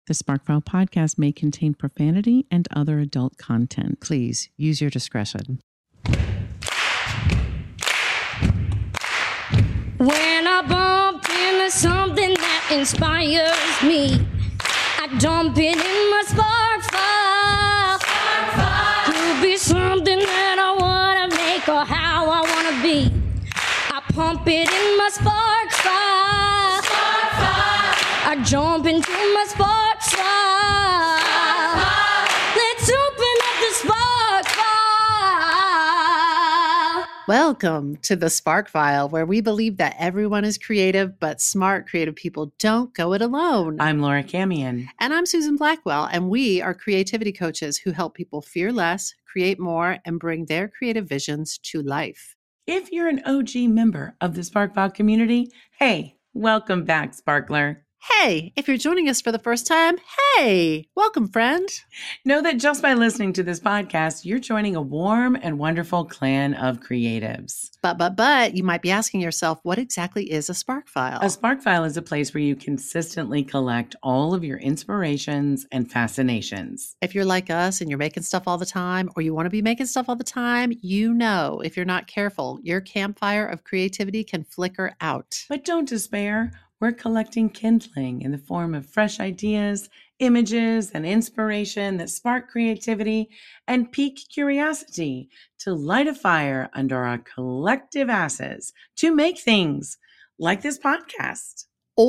The Sparkfile podcast may contain profanity and other adult content. Please use your discretion. When I bump into something that inspires me, I dump it in my spark file. Could be something that I want to make or how I want to be. I pump it in my spark file. I jump into my spark file. Let's open up the spark file. Welcome to the Spark File, where we believe that everyone is creative, but smart, creative people don't go it alone. I'm Laura Camion. And I'm Susan Blackwell, and we are creativity coaches who help people fear less, create more, and bring their creative visions to life. If you're an OG member of the Sparkfile community, hey, welcome back, Sparkler. Hey, if you're joining us for the first time, hey, welcome, friend. Know that just by listening to this podcast, you're joining a warm and wonderful clan of creatives. But you might be asking yourself, what exactly is a Spark File? A Spark File is a place where you consistently collect all of your inspirations and fascinations. If you're like us and you're making stuff all the time, or you want to be making stuff all the time, you know, if you're not careful, your campfire of creativity can flicker out. But don't despair. We're collecting kindling in the form of fresh ideas, images, and inspiration that spark creativity and pique curiosity to light a fire under our collective asses to make things like this podcast.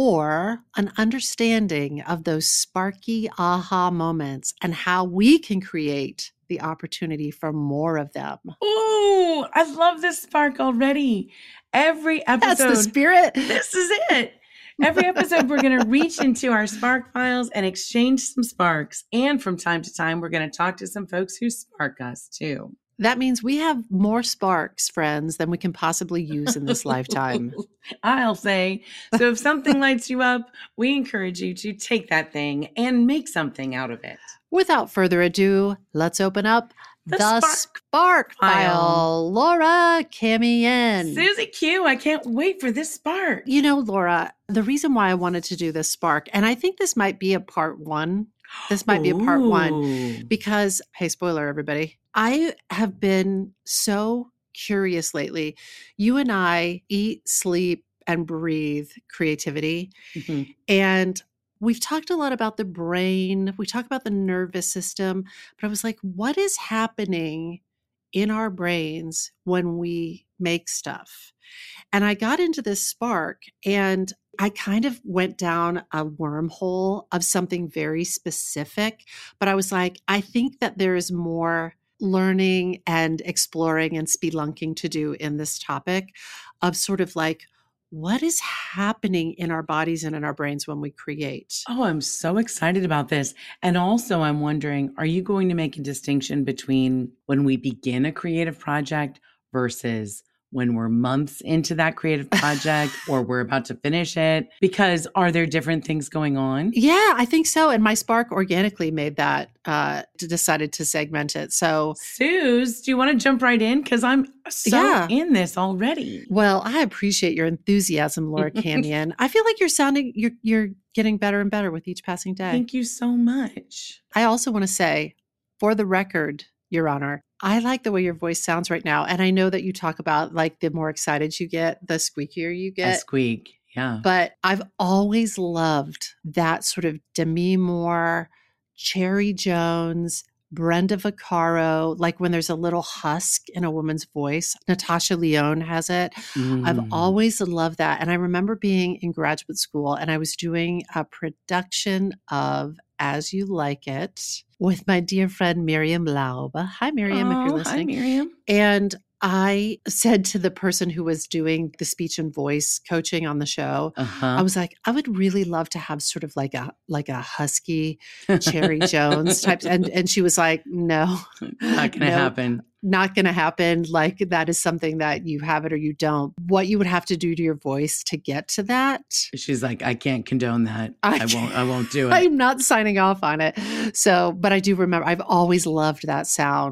Or an understanding of those sparky aha moments and how we can create the opportunity for more of them. Ooh, I love this spark already. Every episode. That's the spirit. This is it. Every episode, we're going to reach into our spark files and exchange some sparks. And from time to time, we're going to talk to some folks who spark us too. That means we have more sparks, friends, than we can possibly use in this lifetime. I'll say. So if something lights you up, we encourage you to take that thing and make something out of it. Without further ado, let's open up the Spark File. File. Laura Camion. Susie Q, I can't wait for this spark. You know, Laura, the reason why I wanted to do this spark, and I think this might be a part one. This might be a part one because, hey, spoiler, everybody. I have been so curious lately. You and I eat, sleep, and breathe creativity. Mm-hmm. And we've talked a lot about the brain. We talk about the nervous system. But I was like, what is happening in our brains when we make stuff? And I got into this spark and I kind of went down a wormhole of something very specific. But I was like, I think that there is more learning and exploring and spelunking to do in this topic of sort of like, what is happening in our bodies and in our brains when we create? Oh, I'm so excited about this. And also, I'm wondering, are you going to make a distinction between when we begin a creative project versus when we're months into that creative project or we're about to finish it? Because are there different things going on? Yeah, I think so. And my spark organically made that, decided to segment it. So, Suze, do you want to jump right in? Because I'm so in this already. Well, I appreciate your enthusiasm, Laura Camion. I feel like you're getting better and better with each passing day. Thank you so much. I also want to say, for the record, Your Honor, I like the way your voice sounds right now. And I know that you talk about like the more excited you get, the squeakier you get. A squeak, yeah. But I've always loved that sort of Demi Moore, Cherry Jones, Brenda Vaccaro, like when there's a little husk in a woman's voice. Natasha Lyonne has it. I've always loved that. And I remember being in graduate school and I was doing a production of As You Like It with my dear friend Miriam Laub. Hi, Miriam, if you're listening. Hi, Miriam. And I said to the person who was doing the speech and voice coaching on the show, I was like, I would really love to have sort of like a husky Cherry Jones type. And she was like, no, not going to happen. Not going to happen. Like that is something that you have it or you don't. What you would have to do to your voice to get to that. She's like, I can't condone that. I won't do it. I'm not signing off on it. So, but I do remember, I've always loved that sound.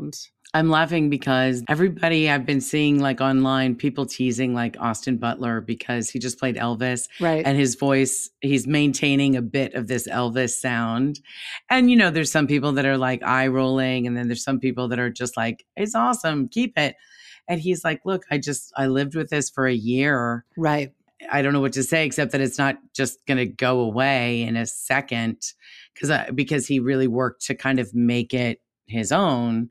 I'm laughing because everybody I've been seeing like online, people teasing like Austin Butler because he just played Elvis. Right. And his voice, he's maintaining a bit of this Elvis sound. And, you know, there's some people that are like eye rolling. And then there's some people that are just like, it's awesome. Keep it. And he's like, look, I lived with this for a year. Right. I don't know what to say, except that it's not just going to go away in a second because he really worked to kind of make it his own.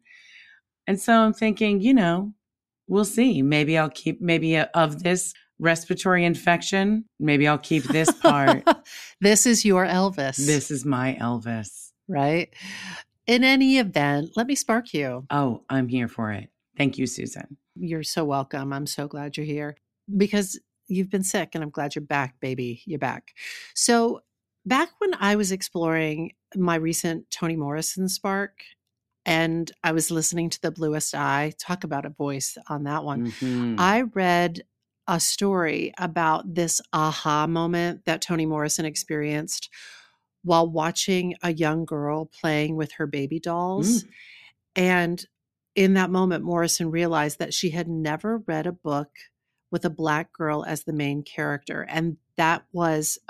And so I'm thinking, you know, we'll see. Maybe I'll keep of this respiratory infection. Maybe I'll keep this part. This is your Elvis. This is my Elvis. Right. In any event, let me spark you. Oh, I'm here for it. Thank you, Susan. You're so welcome. I'm so glad you're here because you've been sick and I'm glad you're back, baby. You're back. So back when I was exploring my recent Toni Morrison spark, and I was listening to The Bluest Eye, talk about a voice on that one. Mm-hmm. I read a story about this aha moment that Toni Morrison experienced while watching a young girl playing with her baby dolls. And in that moment, Morrison realized that she had never read a book with a Black girl as the main character. And that was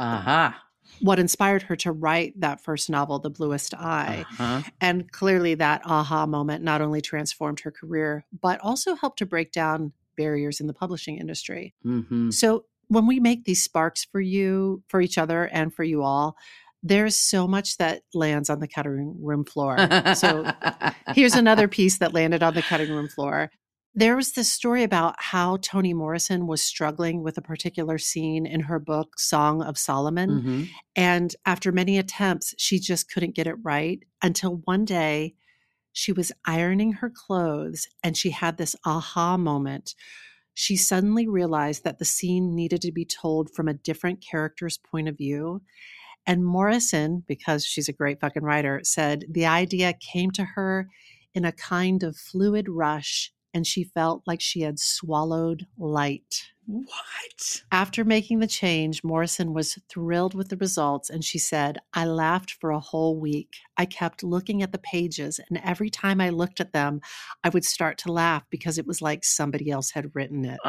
what inspired her to write that first novel, The Bluest Eye. And clearly that aha moment not only transformed her career, but also helped to break down barriers in the publishing industry. Mm-hmm. So when we make these sparks for you, for each other, and for you all, there's so much that lands on the cutting room floor. So here's another piece that landed on the cutting room floor. There was this story about how Toni Morrison was struggling with a particular scene in her book, Song of Solomon. Mm-hmm. And after many attempts, she just couldn't get it right until one day she was ironing her clothes and she had this aha moment. She suddenly realized that the scene needed to be told from a different character's point of view. And Morrison, because she's a great fucking writer, said the idea came to her in a kind of fluid rush and she felt like she had swallowed light. What? After making the change, Morrison was thrilled with the results and she said, I laughed for a whole week. I kept looking at the pages and every time I looked at them, I would start to laugh because it was like somebody else had written it.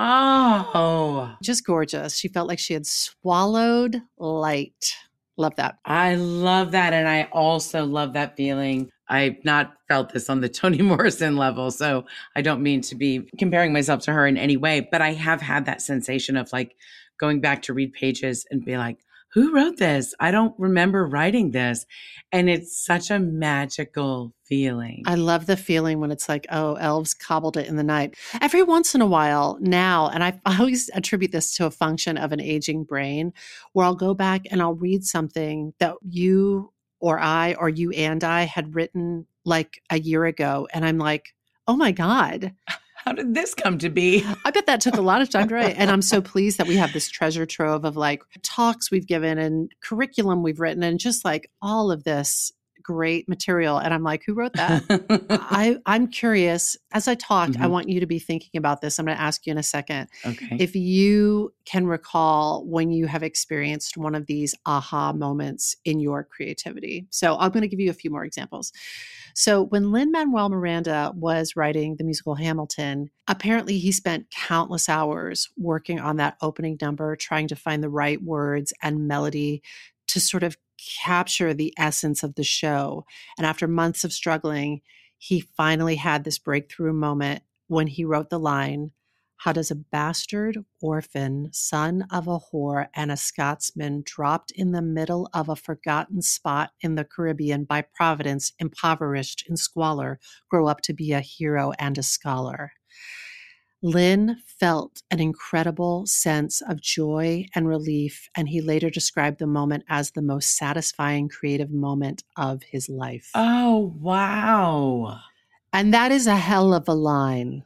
Oh. Just gorgeous. She felt like she had swallowed light. Love that. I love that. And I also love that feeling. I've not felt this on the Toni Morrison level, so I don't mean to be comparing myself to her in any way, but I have had that sensation of like going back to read pages and be like, who wrote this? I don't remember writing this. And it's such a magical feeling. I love the feeling when it's like, oh, elves cobbled it in the night. Every once in a while now, and I always attribute this to a function of an aging brain, where I'll go back and I'll read something that you or I or you and I had written like a year ago. And I'm like, oh my God. How did this come to be? I bet that took a lot of time to write. And I'm so pleased that we have this treasure trove of like talks we've given and curriculum we've written and just like all of this great material. And I'm like, who wrote that? I'm curious. As I talk, I want you to be thinking about this. I'm going to ask you in a second. Okay. If you can recall when you have experienced one of these aha moments in your creativity. So I'm going to give you a few more examples. So when Lin-Manuel Miranda was writing the musical Hamilton, apparently he spent countless hours working on that opening number, trying to find the right words and melody to sort of capture the essence of the show. And after months of struggling, he finally had this breakthrough moment when he wrote the line, how does a bastard orphan, son of a whore and a Scotsman dropped in the middle of a forgotten spot in the Caribbean by Providence, impoverished in squalor, grow up to be a hero and a scholar? Lin felt an incredible sense of joy and relief, and he later described the moment as the most satisfying creative moment of his life. Oh, wow. And that is a hell of a line.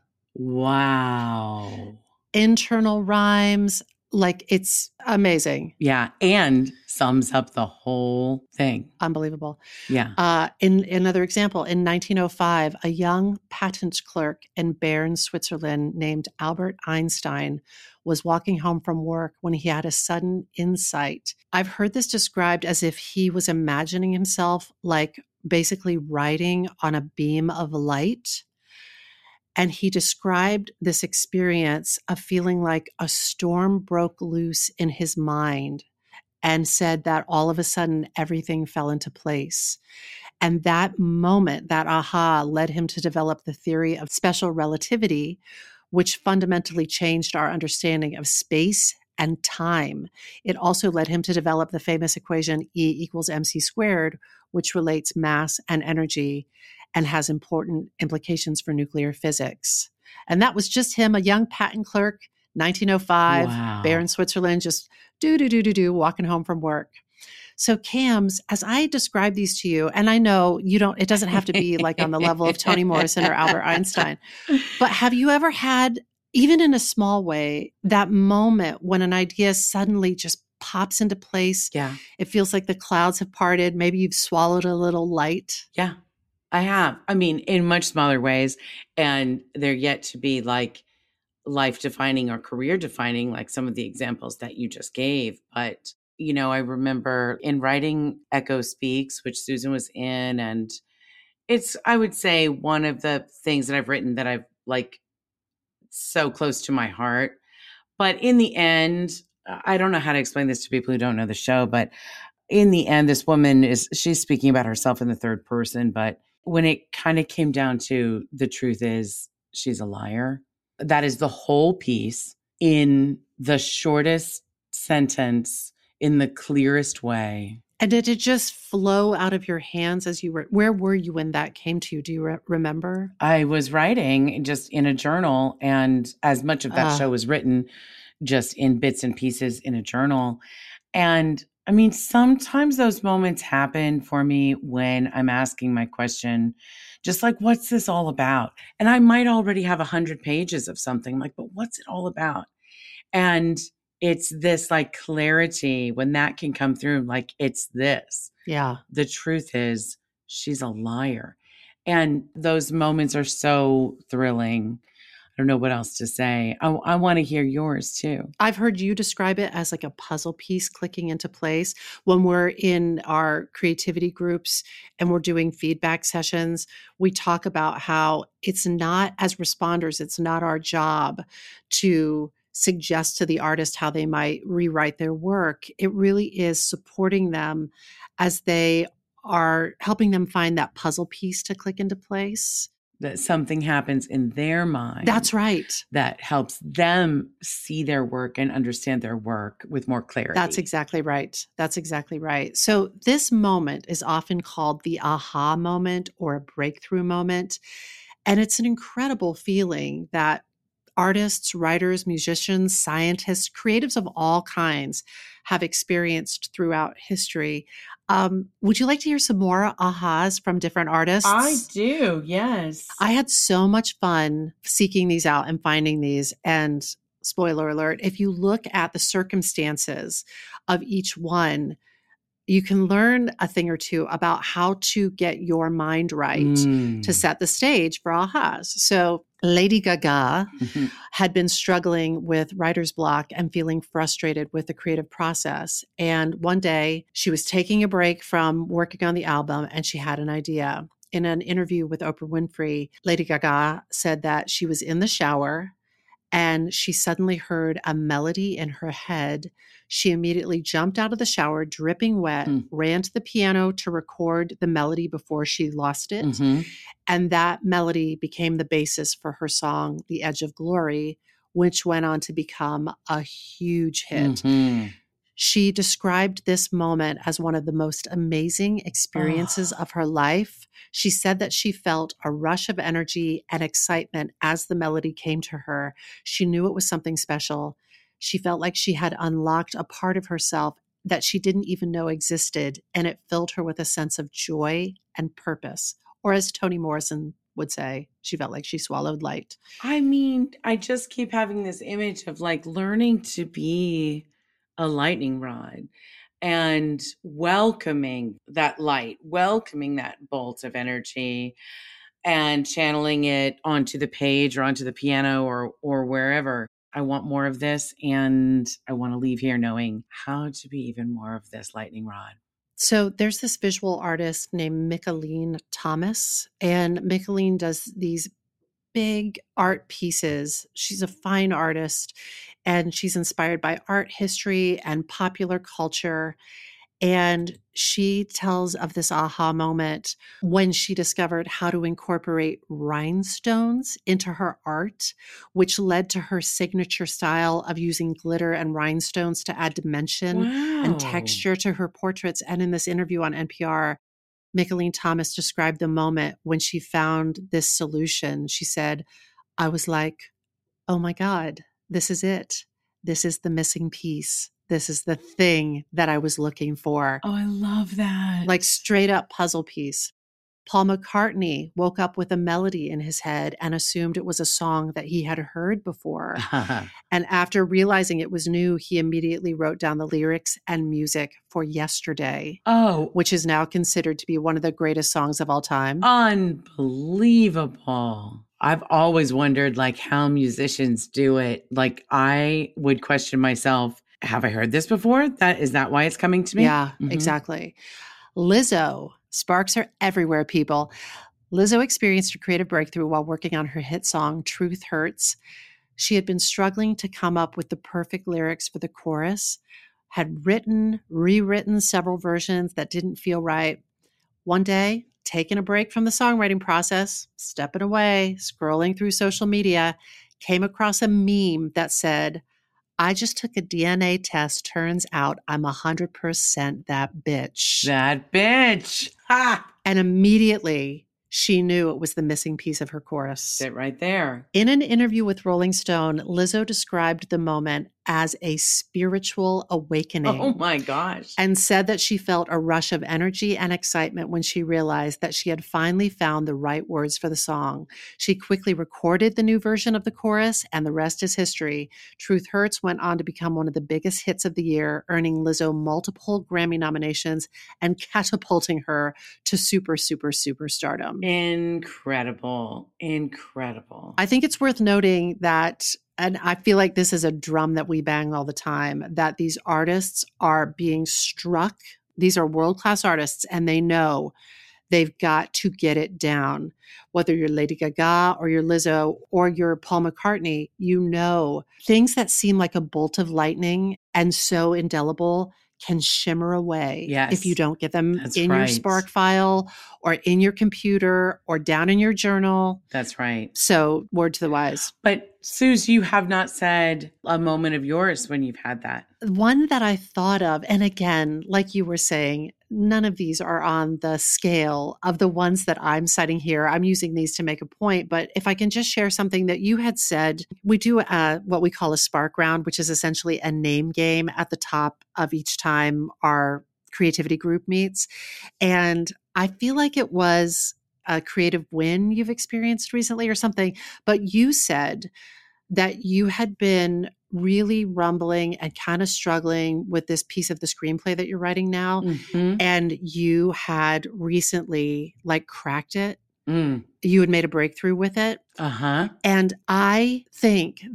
Wow. Internal rhymes, like it's amazing. Yeah. And sums up the whole thing. Unbelievable. Yeah. In another example, in 1905, a young patent clerk in Bern, Switzerland named Albert Einstein was walking home from work when he had a sudden insight. I've heard this described as if he was imagining himself like basically riding on a beam of light. And he described this experience of feeling like a storm broke loose in his mind and said that all of a sudden everything fell into place. And that moment, that aha, led him to develop the theory of special relativity, which fundamentally changed our understanding of space and time. It also led him to develop the famous equation E = mc squared, which relates mass and energy and has important implications for nuclear physics. And that was just him, a young patent clerk, 1905, Wow. Bern, Switzerland, just walking home from work. So Cams, as I describe these to you, and I know it doesn't have to be like on the level of Toni Morrison or Albert Einstein, but have you ever had, even in a small way, that moment when an idea suddenly just pops into place? Yeah. It feels like the clouds have parted. Maybe you've swallowed a little light. Yeah, I have. I mean, in much smaller ways. And they're yet to be like life defining or career defining, like some of the examples that you just gave. But, I remember in writing Echo Speaks, which Susan was in, and it's, I would say, one of the things that I've written that I've like so close to my heart. But in the end, I don't know how to explain this to people who don't know the show, but in the end, this woman she's speaking about herself in the third person. But when it kind of came down to the truth is she's a liar. That is the whole piece in the shortest sentence, in the clearest way. And did it just flow out of your hands as you were, where were you when that came to you? Do you remember? I was writing just in a journal, and as much of that show was written just in bits and pieces in a journal. And I mean, sometimes those moments happen for me when I'm asking my question, just like, what's this all about? And I might already have 100 pages of something. I'm like, but what's it all about? And it's this like clarity when that can come through, like, it's this. Yeah. The truth is she's a liar. And those moments are so thrilling. I don't know what else to say. I want to hear yours too. I've heard you describe it as like a puzzle piece clicking into place. When we're in our creativity groups and we're doing feedback sessions, we talk about how it's not, as responders, it's not our job to suggest to the artist how they might rewrite their work. It really is supporting them as they are helping them find that puzzle piece to click into place. That something happens in their mind. That's right. That helps them see their work and understand their work with more clarity. That's exactly right. That's exactly right. So this moment is often called the aha moment or a breakthrough moment. And it's an incredible feeling that artists, writers, musicians, scientists, creatives of all kinds have experienced throughout history. Would you like to hear some more ahas from different artists? I do, yes. I had so much fun seeking these out and finding these. And spoiler alert, if you look at the circumstances of each one, you can learn a thing or two about how to get your mind right to set the stage for ahas. So Lady Gaga had been struggling with writer's block and feeling frustrated with the creative process. And one day she was taking a break from working on the album and she had an idea. In an interview with Oprah Winfrey, Lady Gaga said that she was in the shower and she suddenly heard a melody in her head. She immediately jumped out of the shower, dripping wet, ran to the piano to record the melody before she lost it. And that melody became the basis for her song, The Edge of Glory, which went on to become a huge hit. She described this moment as one of the most amazing experiences of her life. She said that she felt a rush of energy and excitement as the melody came to her. She knew it was something special. She felt like she had unlocked a part of herself that she didn't even know existed, and it filled her with a sense of joy and purpose. Or as Toni Morrison would say, she felt like she swallowed light. I mean, I just keep having this image of like learning to be a lightning rod and welcoming that light, welcoming that bolt of energy and channeling it onto the page or onto the piano or wherever. I want more of this, and I want to leave here knowing how to be even more of this lightning rod. So there's this visual artist named Mickalene Thomas, and Mickalene does these big art pieces. She's a fine artist, and she's inspired by art history and popular culture. And she tells of this aha moment when she discovered how to incorporate rhinestones into her art, which led to her signature style of using glitter and rhinestones to add dimension and Wow. texture to her portraits. And in this interview on NPR, Mickalene Thomas described the moment when she found this solution. She said, I was like, oh my God, this is it. This is the missing piece. This is the thing that I was looking for. Oh, I love that. Like straight up puzzle piece. Paul McCartney woke up with a melody in his head and assumed it was a song that he had heard before. And after realizing it was new, he immediately wrote down the lyrics and music for Yesterday, which is now considered to be one of the greatest songs of all time. Unbelievable. I've always wondered like how musicians do it. Like I would question myself, have I heard this before? Is that why it's coming to me? Yeah, exactly. Lizzo. Sparks are everywhere, people. Lizzo experienced a creative breakthrough while working on her hit song, Truth Hurts. She had been struggling to come up with the perfect lyrics for the chorus, had rewritten several versions that didn't feel right. One day, taking a break from the songwriting process, stepping away, scrolling through social media, came across a meme that said, I just took a DNA test. Turns out I'm 100% that bitch. That bitch. Ha! And immediately she knew it was the missing piece of her chorus. Sit right there. In an interview with Rolling Stone, Lizzo described the moment as a spiritual awakening. Oh my gosh. And said that she felt a rush of energy and excitement when she realized that she had finally found the right words for the song. She quickly recorded the new version of the chorus, and the rest is history. Truth Hurts went on to become one of the biggest hits of the year, earning Lizzo multiple Grammy nominations and catapulting her to superstardom. Incredible. Incredible. I think it's worth noting that, and I feel like this is a drum that we bang all the time, that these artists are being struck. These are world-class artists, and they know they've got to get it down. Whether you're Lady Gaga or you're Lizzo or you're Paul McCartney, you know things that seem like a bolt of lightning and so indelible can shimmer away if you don't get them your Spark file or in your computer or down in your journal. That's right. So word to the wise. But Suze, you have not said a moment of yours when you've had that. One that I thought of, and again, like you were saying, none of these are on the scale of the ones that I'm citing here. I'm using these to make a point, but if I can just share something that you had said, we do what we call a Spark round, which is essentially a name game at the top of each time our creativity group meets. And I feel like it was a creative win you've experienced recently or something, but you said that you had been really rumbling and kind of struggling with this piece of the screenplay that you're writing now. Mm-hmm. And you had recently cracked it. Mm. You had made a breakthrough with it. Uh-huh. And I think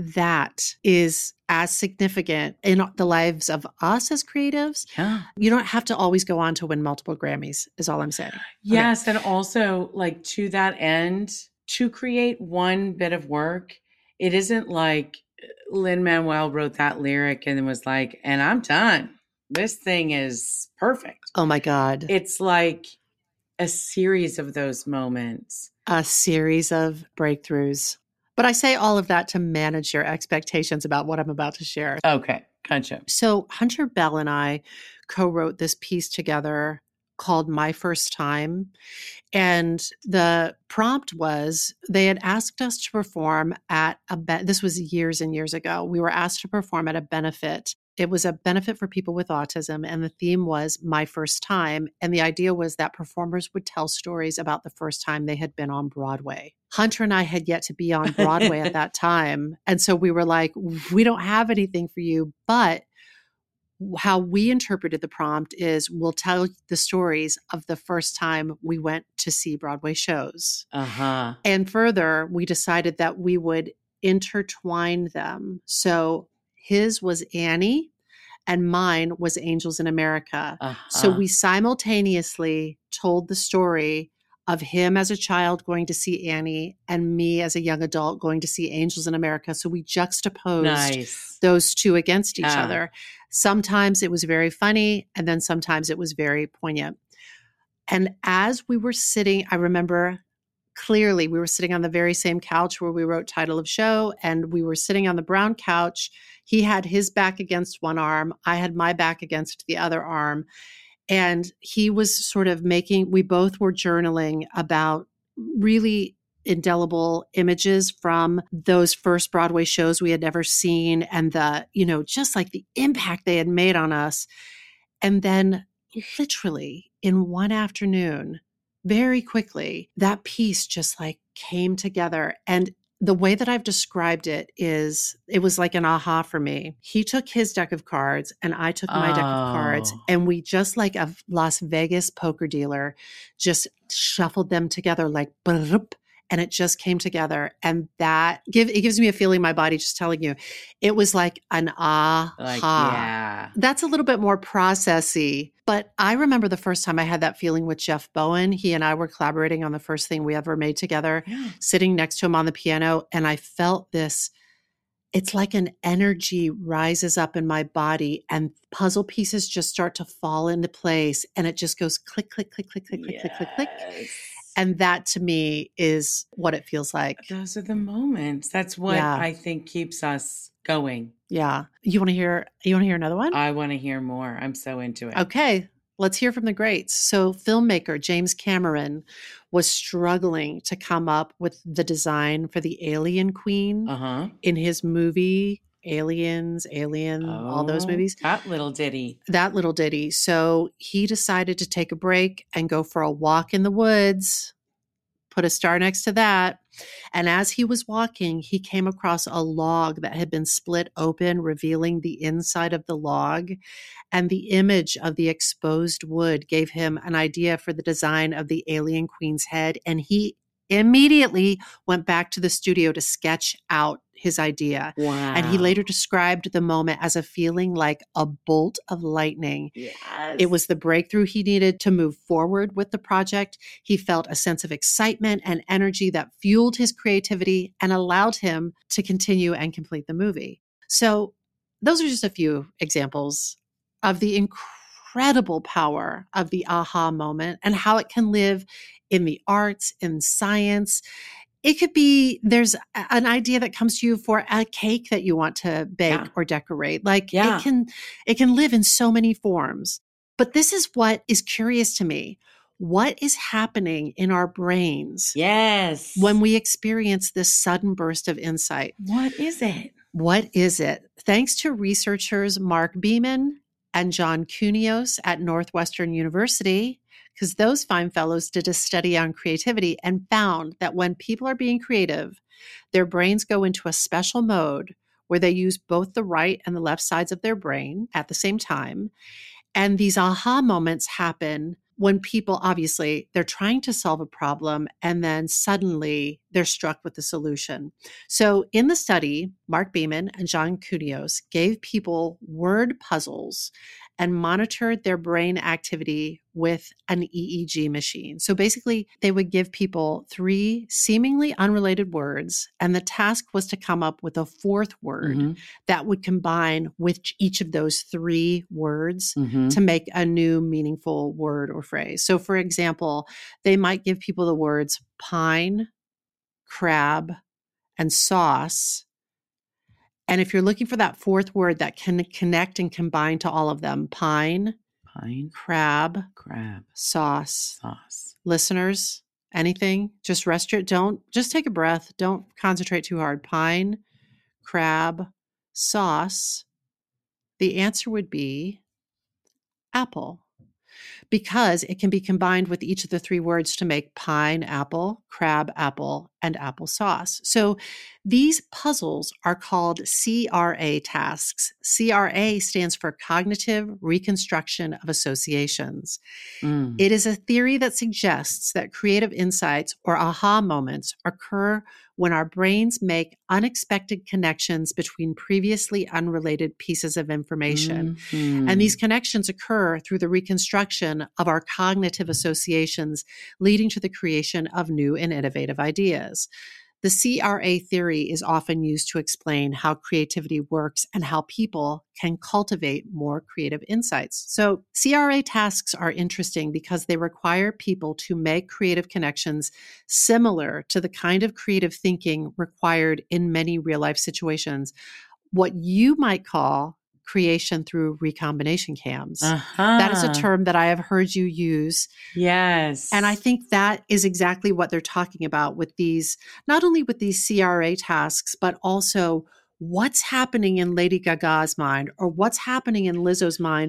that is as significant in the lives of us as creatives. Yeah. You don't have to always go on to win multiple Grammys, is all I'm saying. Yes. Okay. And also to that end, to create one bit of work, it isn't like Lin-Manuel wrote that lyric and was like, and I'm done. This thing is perfect. Oh my God. It's like a series of those moments. A series of breakthroughs. But I say all of that to manage your expectations about what I'm about to share. Okay. Gotcha. So Hunter Bell and I co-wrote this piece together called My First Time. And the prompt was they had asked us to perform at this was years and years ago. We were asked to perform at a benefit. It was a benefit for people with autism, and the theme was My First Time. And the idea was that performers would tell stories about the first time they had been on Broadway. Hunter and I had yet to be on Broadway at that time. And so we were like, we don't have anything for you, but how we interpreted the prompt is we'll tell the stories of the first time we went to see Broadway shows. Uh-huh. And further, we decided that we would intertwine them. So his was Annie and mine was Angels in America. Uh-huh. So we simultaneously told the story of him as a child going to see Annie and me as a young adult going to see Angels in America. So we juxtaposed those two against each other. Sometimes it was very funny, and then sometimes it was very poignant. And as we were sitting, I remember clearly we were sitting on the very same couch where we wrote title of show, and we were sitting on the brown couch. He had his back against one arm. I had my back against the other arm. And he was sort of we both were journaling about really indelible images from those first Broadway shows we had never seen, and just like the impact they had made on us. And then literally in one afternoon, very quickly, that piece just like came together. And the way that I've described it is, it was like an aha for me. He took his deck of cards and I took my deck of cards, and we just like a Las Vegas poker dealer just shuffled them together like and it just came together. And it gives me a feeling in my body just telling you, it was like an aha. Like, yeah. That's a little bit more processy. But I remember the first time I had that feeling with Jeff Bowen. He and I were collaborating on the first thing we ever made together, sitting next to him on the piano. And I felt this, it's like an energy rises up in my body and puzzle pieces just start to fall into place. And it just goes click, click, click, click, click, click, click, click, click. And that to me is what it feels like. Those are the moments. That's what I think keeps us going. Yeah. You want to hear another one? I want to hear more. I'm so into it. Okay. Let's hear from the greats. So filmmaker James Cameron was struggling to come up with the design for the Alien Queen in his movie Alien, all those movies. That little ditty. So he decided to take a break and go for a walk in the woods, put a star next to that. And as he was walking, he came across a log that had been split open, revealing the inside of the log. And the image of the exposed wood gave him an idea for the design of the Alien Queen's head. And he immediately went back to the studio to sketch out his idea. Wow. And he later described the moment as a feeling like a bolt of lightning. Yes. It was the breakthrough he needed to move forward with the project. He felt a sense of excitement and energy that fueled his creativity and allowed him to continue and complete the movie. So those are just a few examples of the incredible power of the aha moment and how it can live in the arts, in science. It could be, there's an idea that comes to you for a cake that you want to bake or decorate. Like it can live in so many forms. But this is what is curious to me. What is happening in our brains? Yes. When we experience this sudden burst of insight? What is it? What is it? Thanks to researchers Mark Beeman and John Cunios at Northwestern University, because those fine fellows did a study on creativity and found that when people are being creative, their brains go into a special mode where they use both the right and the left sides of their brain at the same time. And these aha moments happen when people, obviously, they're trying to solve a problem and then suddenly they're struck with the solution. So in the study, Mark Beeman and John Cunios gave people word puzzles and monitored their brain activity with an EEG machine. So basically, they would give people 3 seemingly unrelated words, and the task was to come up with a 4th word that would combine with each of those 3 words to make a new meaningful word or phrase. So for example, they might give people the words pine, crab, and sauce. And if you're looking for that 4th word that can connect and combine to all of them, pine, crab, sauce. Listeners, anything, just just take a breath. Don't concentrate too hard. Pine, crab, sauce. The answer would be apple, because it can be combined with each of the 3 words to make pine, apple, crab, apple, and applesauce. So these puzzles are called CRA tasks. CRA stands for Cognitive Reconstruction of Associations. It is a theory that suggests that creative insights or aha moments occur when our brains make unexpected connections between previously unrelated pieces of information. And these connections occur through the reconstruction of our cognitive associations, leading to the creation of new and innovative ideas. The CRA theory is often used to explain how creativity works and how people can cultivate more creative insights. So CRA tasks are interesting because they require people to make creative connections similar to the kind of creative thinking required in many real-life situations, what you might call creation through recombination cams. That is a term that I have heard you use. Yes. And I think that is exactly what they're talking about with these, not only with these CRA tasks, but also what's happening in Lady Gaga's mind or what's happening in Lizzo's mind.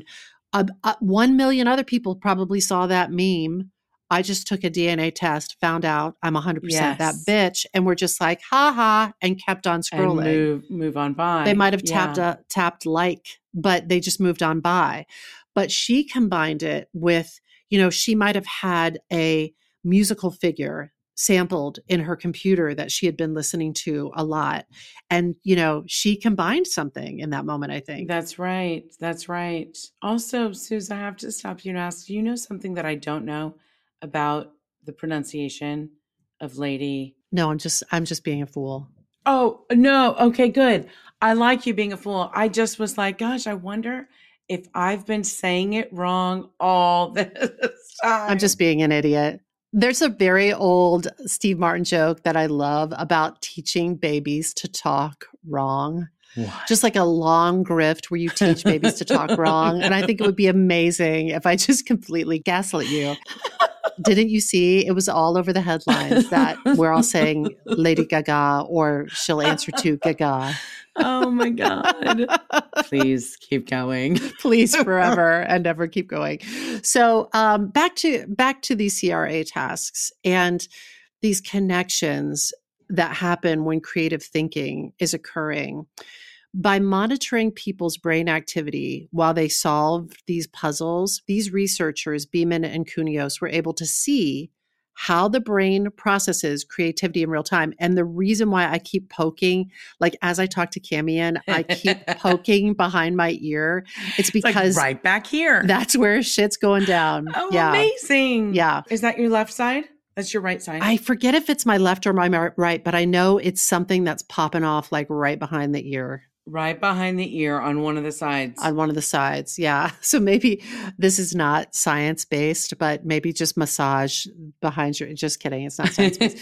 1 million other people probably saw that meme. I just took a DNA test, found out I'm 100% that bitch. And we're just like, ha ha, and kept on scrolling. And move on by. They might have tapped like, but they just moved on by. But she combined it with, she might have had a musical figure sampled in her computer that she had been listening to a lot. And, she combined something in that moment, I think. That's right. That's right. Also, Suze, I have to stop you and ask, do you know something that I don't know about the pronunciation of Lady? No, I'm just being a fool. Oh, no. Okay, good. I like you being a fool. I just was like, gosh, I wonder if I've been saying it wrong all this time. I'm just being an idiot. There's a very old Steve Martin joke that I love about teaching babies to talk wrong. What? Just like a long grift where you teach babies to talk wrong. And I think it would be amazing if I just completely gaslit you. Didn't you see? It was all over the headlines that we're all saying Lady Gaga or she'll answer to Gaga. Oh my God. Please keep going. Please forever and ever keep going. So back to these CRA tasks and these connections that happen when creative thinking is occurring. By monitoring people's brain activity while they solve these puzzles, these researchers, Beeman and Kunios, were able to see how the brain processes creativity in real time. And the reason why I keep poking, like as I talk to Camian, I keep poking behind my ear. It's because like right back here. That's where shit's going down. Oh, yeah. Amazing. Yeah. Is that your left side? That's your right side. I forget if it's my left or my right, but I know it's something that's popping off like right behind the ear. Right behind the ear on one of the sides. On one of the sides, yeah. So maybe this is not science-based, but maybe just massage behind your, just kidding, it's not science-based.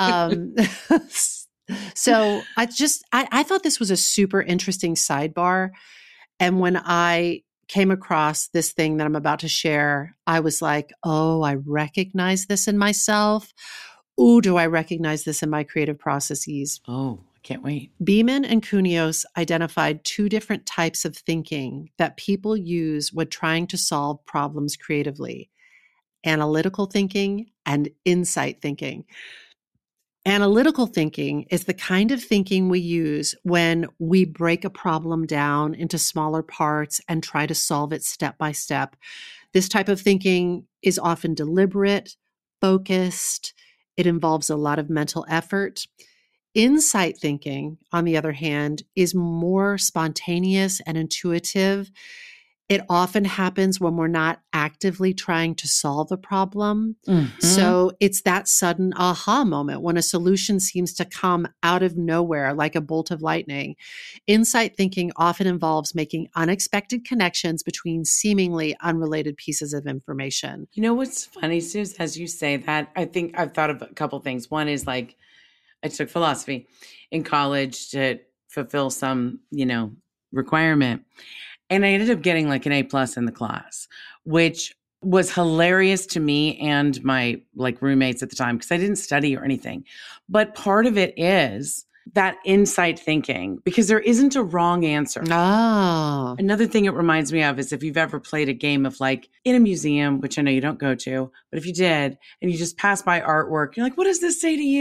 So I thought this was a super interesting sidebar. And when I came across this thing that I'm about to share, I was like, oh, I recognize this in myself. Ooh, do I recognize this in my creative processes? Oh, can't wait. Beeman and Kunios identified two different types of thinking that people use when trying to solve problems creatively: analytical thinking and insight thinking. Analytical thinking is the kind of thinking we use when we break a problem down into smaller parts and try to solve it step by step. This type of thinking is often deliberate, focused. It involves a lot of mental effort. Insight thinking, on the other hand, is more spontaneous and intuitive. It often happens when we're not actively trying to solve a problem. Mm-hmm. So it's that sudden aha moment when a solution seems to come out of nowhere like a bolt of lightning. Insight thinking often involves making unexpected connections between seemingly unrelated pieces of information. You know what's funny, Suze, as you say that, I think I've thought of a couple things. One is like, I took philosophy in college to fulfill some, requirement. And I ended up getting like an A+ in the class, which was hilarious to me and my roommates at the time because I didn't study or anything. But part of it is that insight thinking, because there isn't a wrong answer. Oh. Another thing it reminds me of is if you've ever played a game of in a museum, which I know you don't go to, but if you did and you just pass by artwork, you're like, what does this say to you?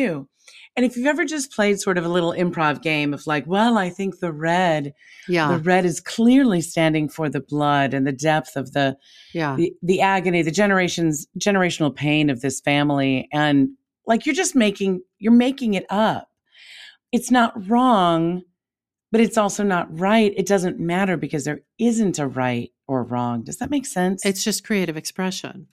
And if you've ever just played sort of a little improv game of like, well, I think the red is clearly standing for the blood and the depth of the agony, the generational pain of this family. And like, you're making it up. It's not wrong, but it's also not right. It doesn't matter because there isn't a right or wrong. Does that make sense? It's just creative expression.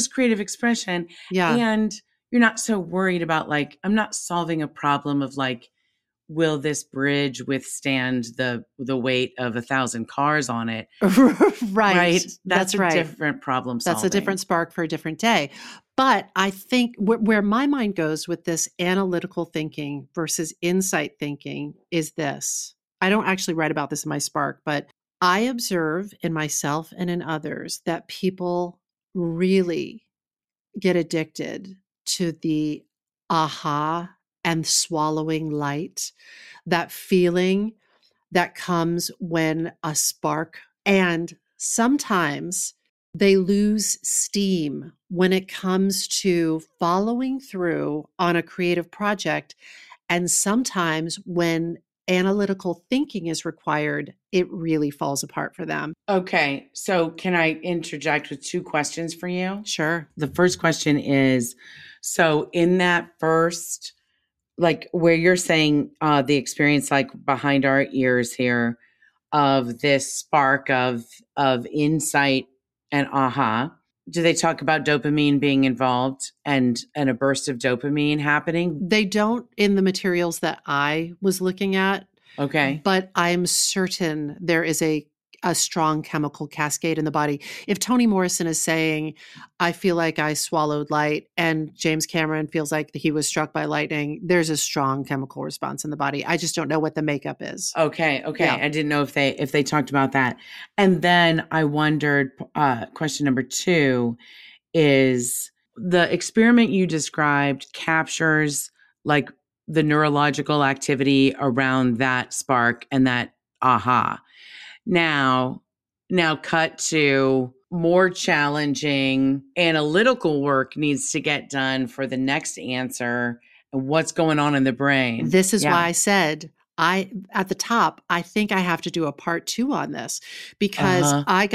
Yeah. And you're not so worried about like, I'm not solving a problem of like, will this bridge withstand the weight of 1,000 cars on it? Right. That's a different problem solving. That's a different spark for a different day. But I think where my mind goes with this analytical thinking versus insight thinking is this. I don't actually write about this in my spark, but I observe in myself and in others that people really get addicted to the aha and swallowing light, that feeling that comes when a spark, and sometimes they lose steam when it comes to following through on a creative project. And sometimes when analytical thinking is required, it really falls apart for them. Okay. So can I interject with 2 questions for you? Sure. The first question is, so in that first, like where you're saying the experience like behind our ears here of this spark of insight and aha, do they talk about dopamine being involved and a burst of dopamine happening? They don't in the materials that I was looking at. Okay. But I'm certain there is a strong chemical cascade in the body. If Toni Morrison is saying, I feel like I swallowed light, and James Cameron feels like he was struck by lightning, there's a strong chemical response in the body. I just don't know what the makeup is. Okay. Yeah. I didn't know if they talked about that. And then I wondered, question number 2 is the experiment you described captures like the neurological activity around that spark and that aha. Now cut to more challenging analytical work needs to get done for the next answer and what's going on in the brain. This is why I said at the top, I think I have to do a part 2 on this because I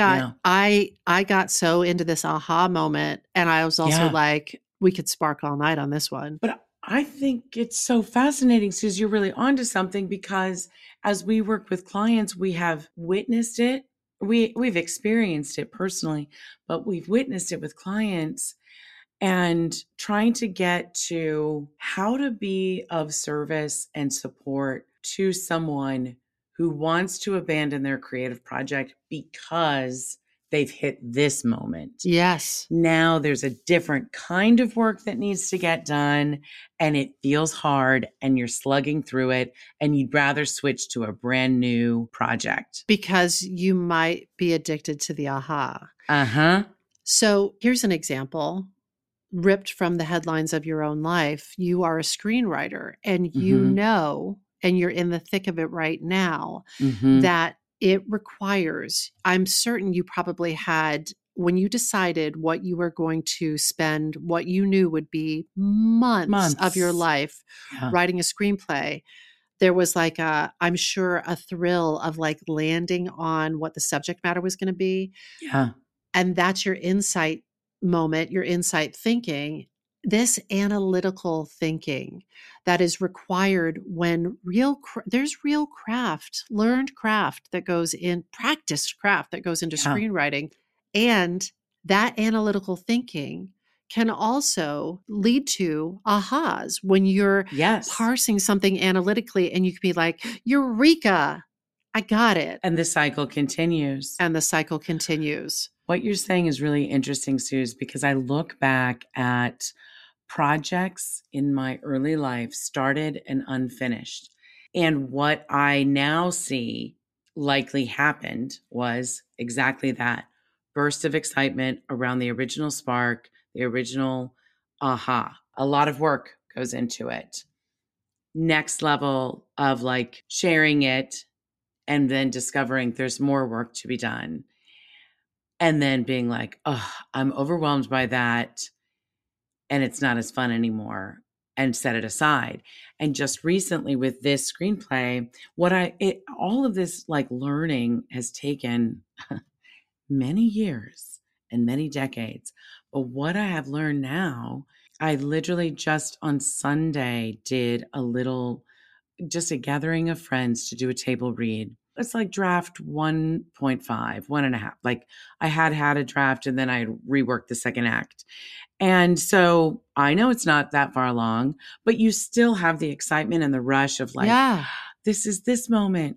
got so into this aha moment, and I was also like, we could spark all night on this one. But I think it's so fascinating, Suze, you're really onto something because as we work with clients, we have witnessed it. We've experienced it personally, but we've witnessed it with clients and trying to get to how to be of service and support to someone who wants to abandon their creative project because they've hit this moment. Yes. Now there's a different kind of work that needs to get done and it feels hard and you're slugging through it and you'd rather switch to a brand new project. Because you might be addicted to the aha. Uh-huh. So here's an example ripped from the headlines of your own life. You are a screenwriter and you know, and you're in the thick of it right now, that it requires, I'm certain you probably had, when you decided what you were going to spend, what you knew would be months of your life writing a screenplay, there was like I'm sure a thrill of like landing on what the subject matter was going to be. Yeah. And that's your insight moment, your insight thinking. This analytical thinking that is required when there's real craft, learned craft that goes in, practiced craft that goes into screenwriting. And that analytical thinking can also lead to ahas when you're parsing something analytically and you can be like, Eureka, I got it. And the cycle continues. What you're saying is really interesting, Suze, because I look back at projects in my early life, started and unfinished. And what I now see likely happened was exactly that burst of excitement around the original spark, the original aha. A lot of work goes into it. Next level of like sharing it and then discovering there's more work to be done. And then being like, oh, I'm overwhelmed by that. And it's not as fun anymore. and set it aside. And just recently with this screenplay, all of this like learning has taken many years and many decades. But what I have learned now, I literally just on Sunday did just a gathering of friends to do a table read. It's like draft 1.5, 1.5. Like I had a draft and then I reworked the second act. And so I know it's not that far along, but you still have the excitement and the rush of like, Yeah. this is this moment.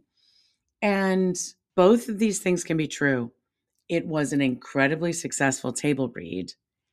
And both of these things can be true. It was an incredibly successful table read,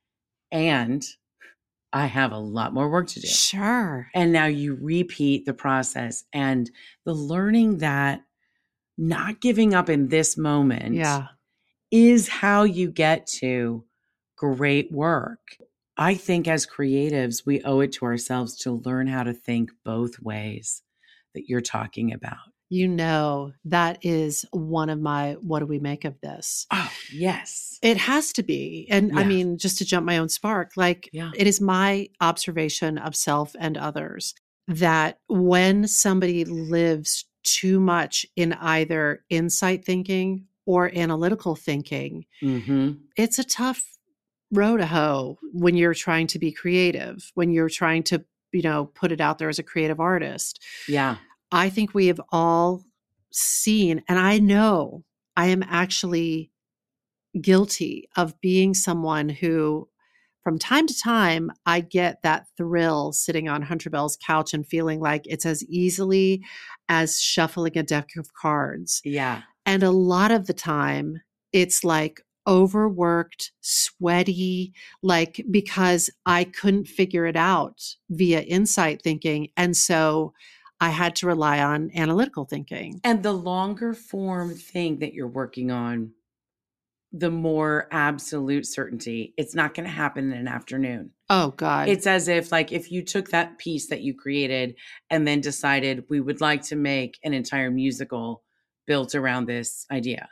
and I have a lot more work to do. Sure. And now you repeat the process and the learning that not giving up in this moment Yeah. is how you get to great work. I think as creatives, we owe it to ourselves to learn how to think both ways that you're talking about. You know, that is one of my, what do we make of this? Oh, yes. It has to be. And I Yeah. mean, just to jump my own spark, like Yeah. it is my observation of self and others that when somebody lives too much in either insight thinking or analytical thinking, Mm-hmm. it's a tough row to hoe when you're trying to be creative, when you're trying to, put it out there as a creative artist. Yeah. I think we have all seen, and I know I am actually guilty of being someone who, from time to time, I get that thrill sitting on Hunter Bell's couch and feeling like it's as easily as shuffling a deck of cards. Yeah. And a lot of the time, it's like overworked, sweaty, like because I couldn't figure it out via insight thinking. And so I had to rely on analytical thinking. And the longer form thing that you're working on, the more absolute certainty it's not going to happen in an afternoon. Oh, God. It's as if like if you took that piece that you created and then decided we would like to make an entire musical built around this idea.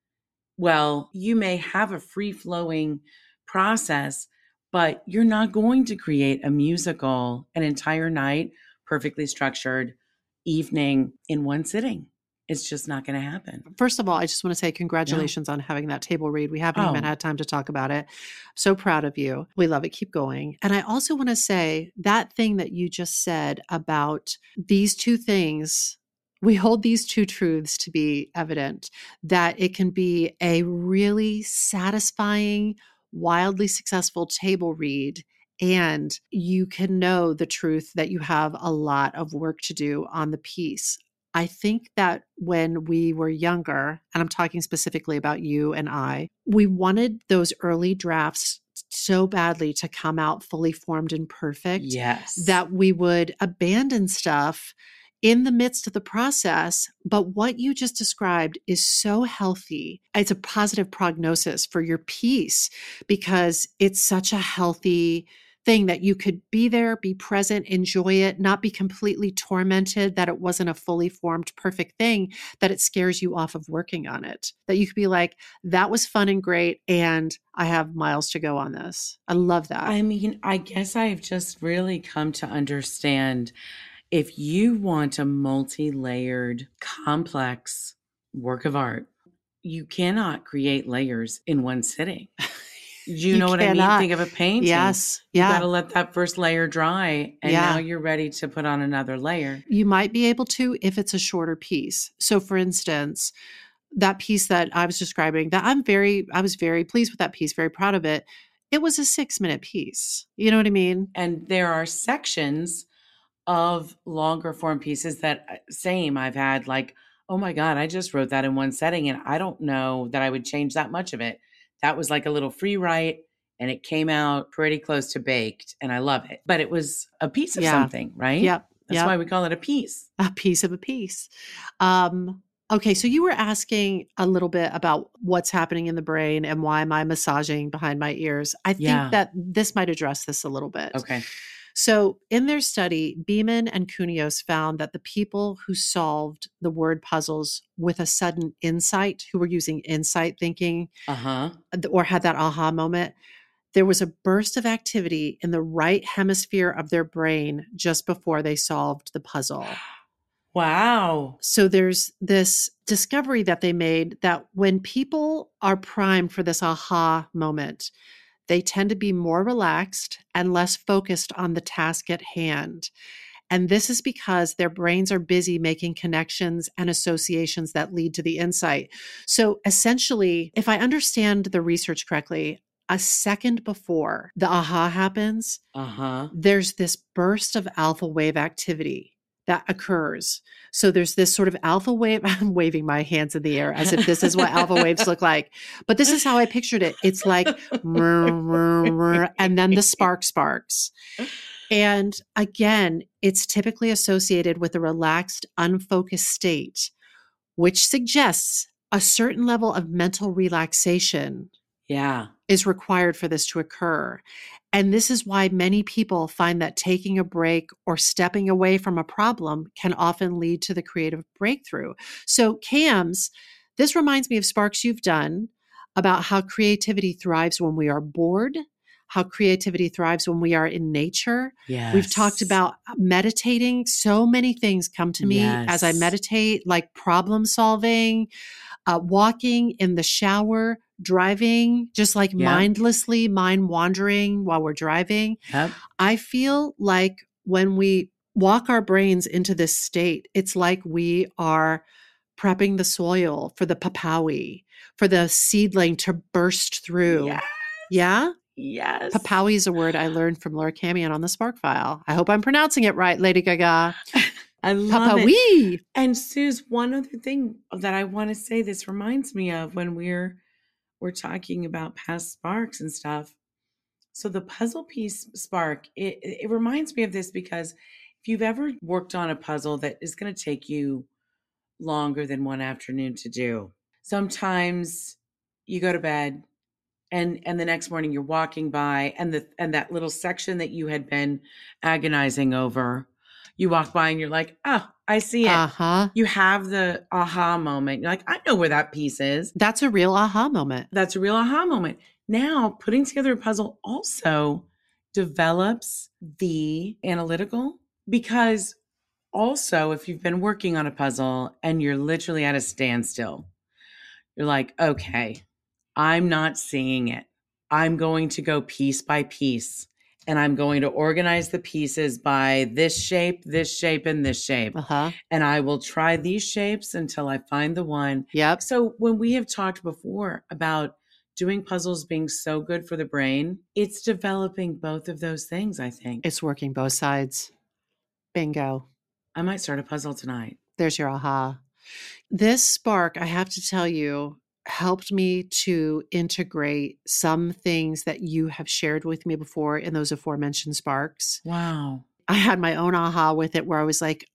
Well, you may have a free-flowing process, but you're not going to create a musical an entire night, perfectly structured evening in one sitting. It's just not going to happen. First of all, I just want to say congratulations on having that table read. We haven't even had time to talk about it. So proud of you. We love it. Keep going. And I also want to say that thing that you just said about these two things, we hold these two truths to be evident, that it can be a really satisfying, wildly successful table read, and you can know the truth that you have a lot of work to do on the piece. I think that when we were younger, and I'm talking specifically about you and I, we wanted those early drafts so badly to come out fully formed and perfect. Yes. That we would abandon stuff in the midst of the process. But what you just described is so healthy. It's a positive prognosis for your piece because it's such a healthy thing that you could be there, be present, enjoy it, not be completely tormented that it wasn't a fully formed, perfect thing, that it scares you off of working on it. That you could be like, that was fun and great, and I have miles to go on this. I love that. I mean, I guess I've just really come to understand if you want a multi-layered, complex work of art, you cannot create layers in one sitting. Do you know what I mean? Think of a painting. Yes. Yeah. You got to let that first layer dry, and now you're ready to put on another layer. You might be able to if it's a shorter piece. So for instance, that piece that I was describing, that I was very pleased with that piece, very proud of it. It was a 6-minute piece. You know what I mean? And there are sections of longer form pieces that I've had like, oh my God, I just wrote that in one setting and I don't know that I would change that much of it. That was like a little free write and it came out pretty close to baked and I love it. But it was a piece of something, right? Yep. That's why we call it a piece. A piece of a piece. Okay, so you were asking a little bit about what's happening in the brain and why am I massaging behind my ears. I think that this might address this a little bit. Okay. So in their study, Beeman and Kunios found that the people who solved the word puzzles with a sudden insight, who were using insight thinking or had that aha moment, there was a burst of activity in the right hemisphere of their brain just before they solved the puzzle. Wow. So there's this discovery that they made that when people are primed for this aha moment, they tend to be more relaxed and less focused on the task at hand. And this is because their brains are busy making connections and associations that lead to the insight. So essentially, if I understand the research correctly, a second before the aha happens, there's this burst of alpha wave activity that occurs. So there's this sort of alpha wave. I'm waving my hands in the air as if this is what alpha waves look like. But this is how I pictured it. It's like, and then the sparks. And again, it's typically associated with a relaxed, unfocused state, which suggests a certain level of mental relaxation is required for this to occur. And this is why many people find that taking a break or stepping away from a problem can often lead to the creative breakthrough. So, Cams, this reminds me of sparks you've done about how creativity thrives when we are bored, how creativity thrives when we are in nature. Yes. We've talked about meditating. So many things come to me as I meditate, like problem solving, walking in the shower, driving, just like mindlessly mind wandering while we're driving. I feel like when we walk our brains into this state, it's like we are prepping the soil for the papawi, for the seedling to burst through. Yeah? Yes. Papawi is a word I learned from Laura Camion on the Spark File. I hope I'm pronouncing it right, Lady Gaga. I love Papawi. it. And Suze, one other thing that I want to say, this reminds me of when we're talking about past sparks and stuff. So the puzzle piece spark, it reminds me of this because if you've ever worked on a puzzle that is going to take you longer than one afternoon to do, sometimes you go to bed and the next morning you're walking by and that little section that you had been agonizing over, you walk by and you're like, oh, I see it. You have the aha moment. You're like, I know where that piece is. That's a real aha moment. That's a real aha moment. Now, putting together a puzzle also develops the analytical, because also if you've been working on a puzzle and you're literally at a standstill, you're like, okay, I'm not seeing it. I'm going to go piece by piece. And I'm going to organize the pieces by this shape, and this shape. And I will try these shapes until I find the one. So when we have talked before about doing puzzles being so good for the brain, it's developing both of those things, I think. It's working both sides. Bingo. I might start a puzzle tonight. There's your aha. This spark, I have to tell you, helped me to integrate some things that you have shared with me before in those aforementioned sparks. Wow. I had my own aha with it where I was like,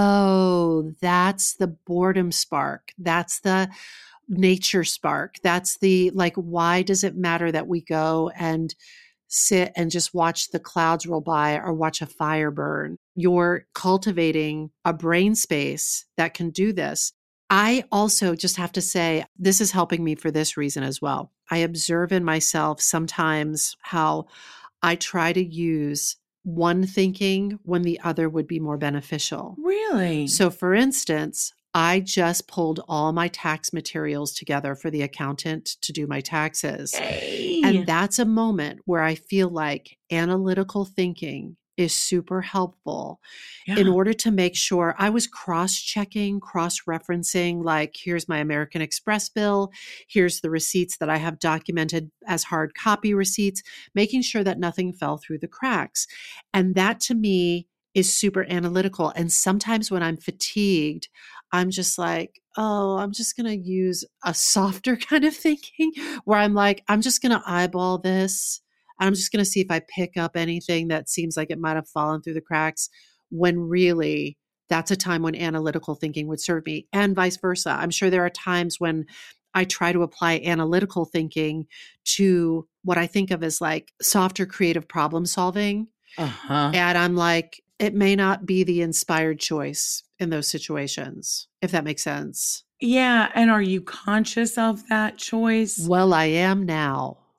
oh, that's the boredom spark. That's the nature spark. That's the, like, why does it matter that we go and sit and just watch the clouds roll by or watch a fire burn? You're cultivating a brain space that can do this. I also just have to say, this is helping me for this reason as well. I observe in myself sometimes how I try to use one thinking when the other would be more beneficial. Really? So for instance, I just pulled all my tax materials together for the accountant to do my taxes. Hey. And that's a moment where I feel like analytical thinking is super helpful in order to make sure I was cross-checking, cross-referencing, like, here's my American Express bill, here's the receipts that I have documented as hard copy receipts, making sure that nothing fell through the cracks. And that to me is super analytical. And sometimes when I'm fatigued, I'm just like, oh, I'm just going to use a softer kind of thinking where I'm like, I'm just going to eyeball this. I'm just going to see if I pick up anything that seems like it might have fallen through the cracks, when really that's a time when analytical thinking would serve me, and vice versa. I'm sure there are times when I try to apply analytical thinking to what I think of as like softer creative problem solving. And I'm like, it may not be the inspired choice in those situations, if that makes sense. Yeah. And are you conscious of that choice? Well, I am now.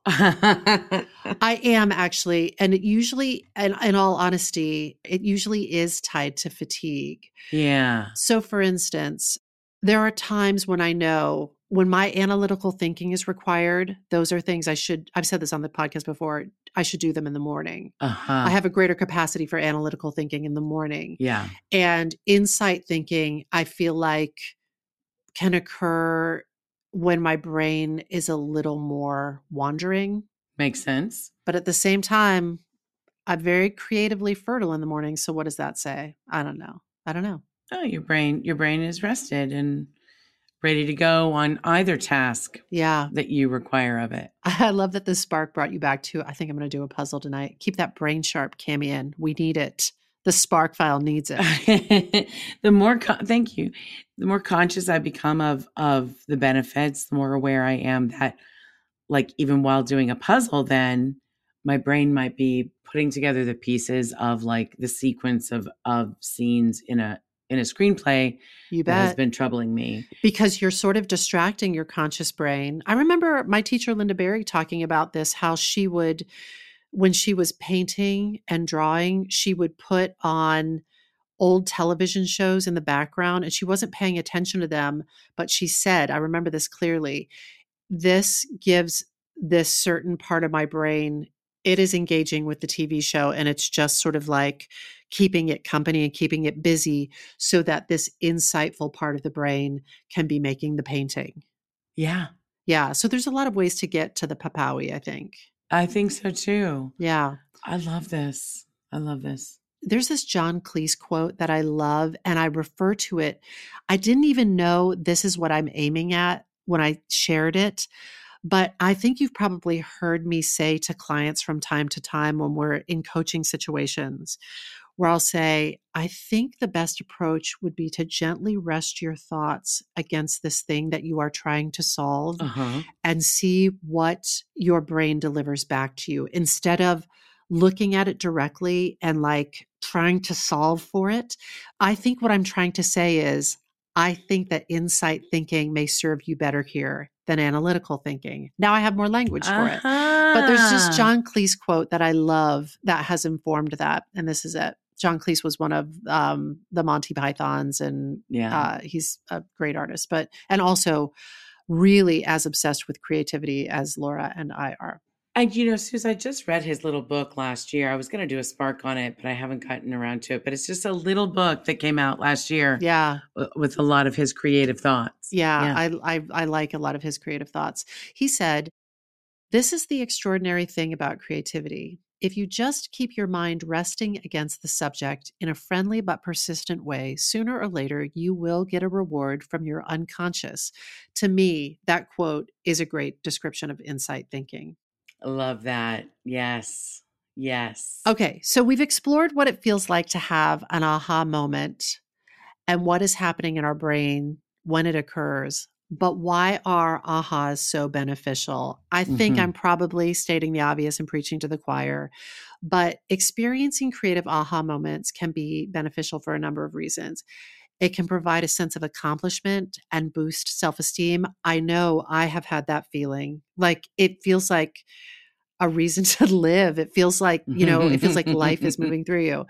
I am actually. And it usually, and in all honesty, it usually is tied to fatigue. Yeah. So, for instance, there are times when I know when my analytical thinking is required, those are things I've said this on the podcast before, I should do them in the morning. I have a greater capacity for analytical thinking in the morning. Yeah. And insight thinking, I feel like can occur when my brain is a little more wandering. Makes sense. But at the same time, I'm very creatively fertile in the morning. So what does that say? I don't know. Oh, your brain is rested and ready to go on either task Yeah. that you require of it. I love that the spark brought you back to, I think I'm going to do a puzzle tonight. Keep that brain sharp, Cami in. We need it. The spark file needs it. Thank you. The more conscious I become of the benefits, the more aware I am that, like, even while doing a puzzle, then my brain might be putting together the pieces of like the sequence of scenes in a screenplay You that has bet. been troubling me. Because you're sort of distracting your conscious brain. I remember my teacher, Linda Berry, talking about this, how she would, when she was painting and drawing, she would put on old television shows in the background and she wasn't paying attention to them. But she said, I remember this clearly, this gives this certain part of my brain, it is engaging with the TV show and it's just sort of like keeping it company and keeping it busy so that this insightful part of the brain can be making the painting. Yeah. Yeah. So there's a lot of ways to get to the Papawi, I think. I think so too. Yeah. I love this. There's this John Cleese quote that I love and I refer to it. I didn't even know this is what I'm aiming at when I shared it, but I think you've probably heard me say to clients from time to time when we're in coaching situations where I'll say, I think the best approach would be to gently rest your thoughts against this thing that you are trying to solve and see what your brain delivers back to you instead of looking at it directly and like trying to solve for it. I think what I'm trying to say is, I think that insight thinking may serve you better here than analytical thinking. Now I have more language for it. But there's this John Cleese quote that I love that has informed that. And this is it. John Cleese was one of the Monty Pythons and he's a great artist, and also really as obsessed with creativity as Laura and I are. And, Suze, I just read his little book last year. I was going to do a spark on it, but I haven't gotten around to it. But it's just a little book that came out last year. Yeah. With a lot of his creative thoughts. Yeah. I like a lot of his creative thoughts. He said, this is the extraordinary thing about creativity. If you just keep your mind resting against the subject in a friendly but persistent way, sooner or later, you will get a reward from your unconscious. To me, that quote is a great description of insight thinking. I love that. Yes. Okay, so we've explored what it feels like to have an aha moment and what is happening in our brain when it occurs. But why are ahas so beneficial? I think I'm probably stating the obvious and preaching to the choir, but experiencing creative aha moments can be beneficial for a number of reasons. It can provide a sense of accomplishment and boost self-esteem. I know I have had that feeling. Like it feels like a reason to live. It feels like, it feels like life is moving through you.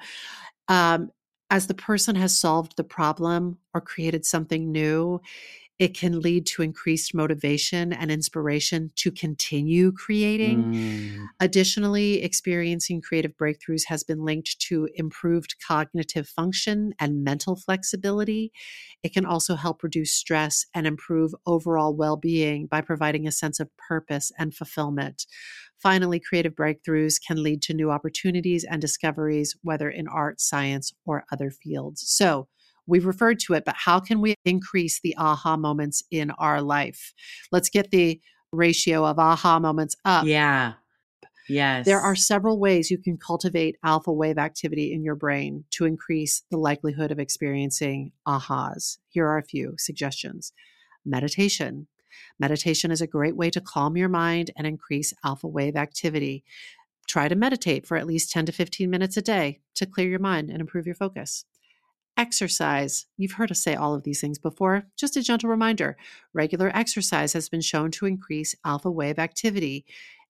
As the person has solved the problem or created something new, it can lead to increased motivation and inspiration to continue creating. Additionally, experiencing creative breakthroughs has been linked to improved cognitive function and mental flexibility. It can also help reduce stress and improve overall well-being by providing a sense of purpose and fulfillment. Finally, creative breakthroughs can lead to new opportunities and discoveries, whether in art, science, or other fields. So, we've referred to it, but how can we increase the aha moments in our life? Let's get the ratio of aha moments up. Yeah. Yes. There are several ways you can cultivate alpha wave activity in your brain to increase the likelihood of experiencing ahas. Here are a few suggestions. Meditation. Meditation is a great way to calm your mind and increase alpha wave activity. Try to meditate for at least 10 to 15 minutes a day to clear your mind and improve your focus. Exercise. You've heard us say all of these things before. Just a gentle reminder. Regular exercise has been shown to increase alpha wave activity.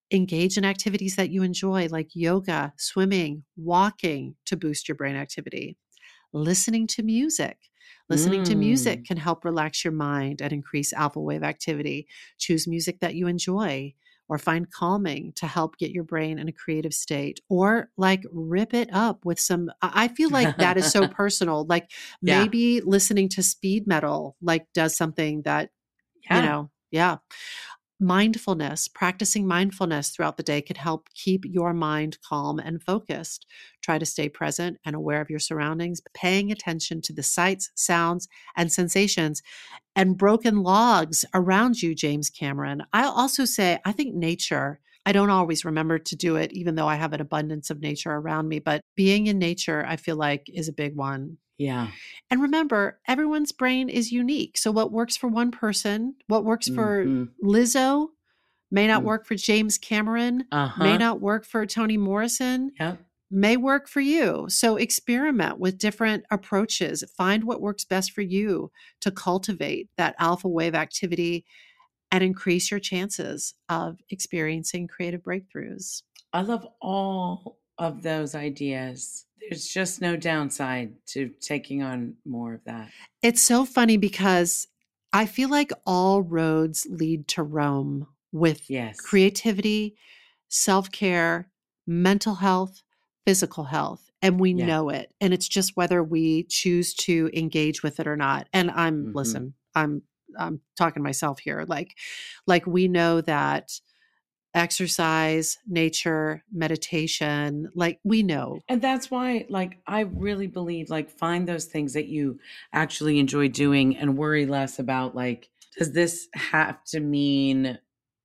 engage in activities that you enjoy, like yoga, swimming, walking, to boost your brain activity. Listening to music. Listening to music can help relax your mind and increase alpha wave activity. Choose music that you enjoy or find calming to help get your brain in a creative state, or like rip it up with some, I feel like that is so personal. Like Yeah. maybe listening to speed metal, like does something that, you know, yeah. Mindfulness, practicing mindfulness throughout the day can help keep your mind calm and focused. Try to stay present and aware of your surroundings, paying attention to the sights, sounds, and sensations and broken logs around you, James Cameron. I'll also say, I think nature, I don't always remember to do it, even though I have an abundance of nature around me, but being in nature, I feel like is a big one. Yeah. And remember, everyone's brain is unique. So what works for one person, what works for Lizzo may not work for James Cameron, may not work for Toni Morrison, may work for you. So experiment with different approaches. Find what works best for you to cultivate that alpha wave activity and increase your chances of experiencing creative breakthroughs. I love all of those ideas. There's just no downside to taking on more of that. It's so funny because I feel like all roads lead to Rome with creativity, self-care, mental health, physical health, and we know it. And it's just whether we choose to engage with it or not. And listen, I'm talking to myself here. Like we know that exercise, nature, meditation, like we know. And that's why, like, I really believe, like, find those things that you actually enjoy doing and worry less about, like, does this have to mean